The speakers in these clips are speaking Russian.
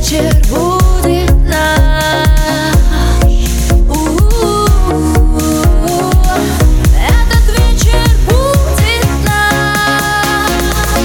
вечер будет наш. Этот вечер будет наш.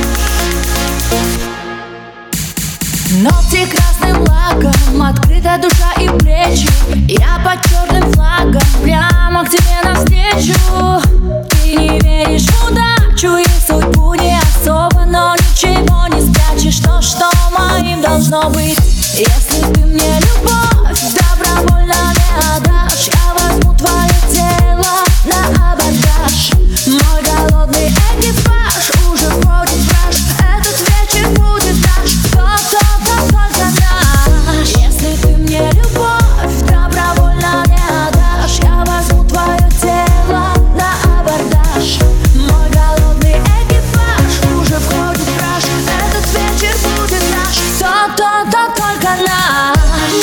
Ногти красным лаком, открыта душа и плечи. Я под черным флагом прямо к тебе навстречу. Ты не веришь в удачу и судьбу не особо, но ничего не спрячешь. То, что моим должно быть. Если ты мне любовь добровольно не отдашь, я возьму твое тело на абордаж. Мой голодный экипаж уже входит в раж. Этот вечер будет наш, только наш. Если ты мне любовь добровольно не отдашь, я возьму твое тело на абордаж. Мой голодный экипаж уже входит в раж. Этот вечер будет наш, только наш.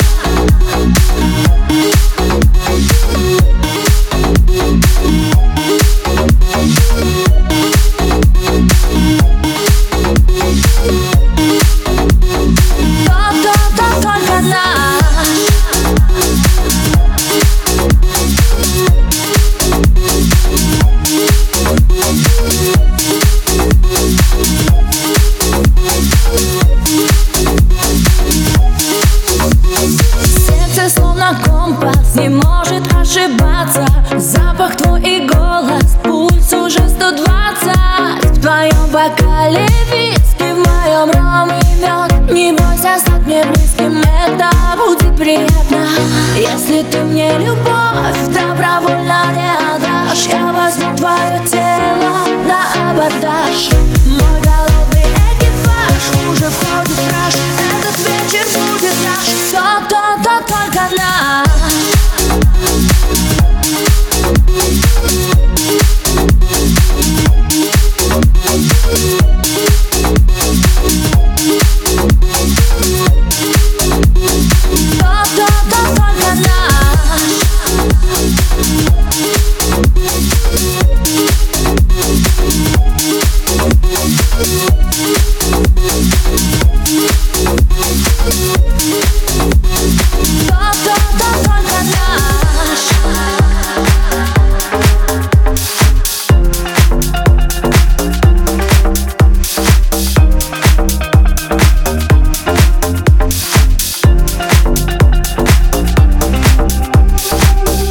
Компас не может ошибаться. Запах твой и голос, пульс уже 120. В твоем бокале виски, в моем ром и мед. Не бойся стать мне близким, это будет приятно. Если ты мне любовь добровольно не отдашь, я возьму твое тело на абордаж. Мой голодный экипаж уже входит в раж. Этот вечер будет наш, только наш.